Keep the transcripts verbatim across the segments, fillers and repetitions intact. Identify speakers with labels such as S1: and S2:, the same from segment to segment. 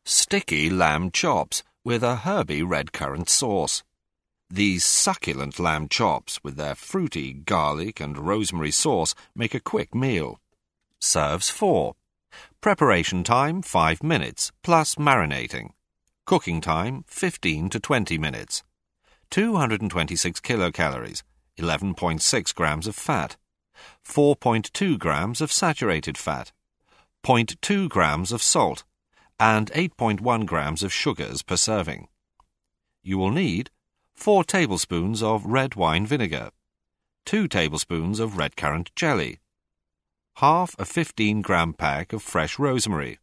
S1: Sticky lamb chops with a herby red currant sauce. These succulent lamb chops with their fruity garlic and rosemary sauce make a quick meal. Serves four. Preparation time five minutes plus marinating. Cooking time fifteen to twenty minutes. two hundred twenty-six kilocalories, eleven point six grams of fat, four point two grams of saturated fat, zero point two grams of salt, and eight point one grams of sugars per serving. You will need four tablespoons of red wine vinegar, two tablespoons of red currant jelly, half a fifteen gram pack of fresh rosemary,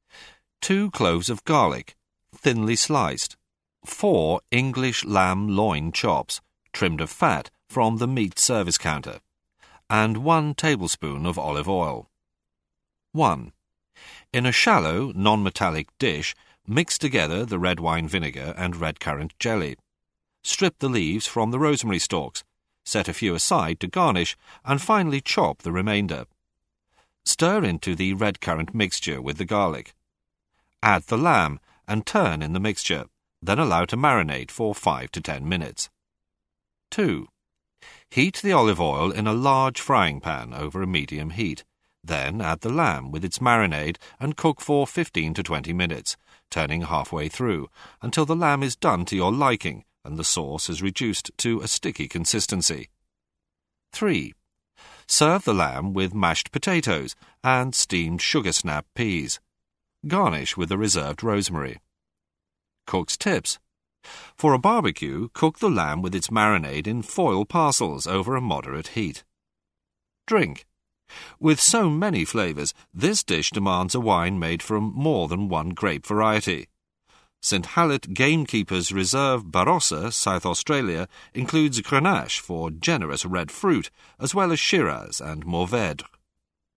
S1: two cloves of garlic, thinly sliced, four English lamb loin chops, trimmed of fat from the meat service counter, and one tablespoon of olive oil. one. In a shallow, non-metallic dish, mix together the red wine vinegar and red currant jelly. Strip the leaves from the rosemary stalks, set a few aside to garnish, and finally chop the remainder. Stir into the red currant mixture with the garlic. Add the lamb and turn in the mixture, then allow to marinate for five to ten minutes. two. Heat the olive oil in a large frying pan over a medium heat. Then add the lamb with its marinade and cook for fifteen to twenty minutes, turning halfway through, until the lamb is done to your liking and the sauce is reduced to a sticky consistency. three. Serve the lamb with mashed potatoes and steamed sugar snap peas. Garnish with the reserved rosemary. Cook's tips. For a barbecue, cook the lamb with its marinade in foil parcels over a moderate heat. Drink. With so many flavours, this dish demands a wine made from more than one grape variety. Saint Hallett Gamekeepers Reserve Barossa, South Australia, includes Grenache for generous red fruit, as well as Shiraz and Mourvedre.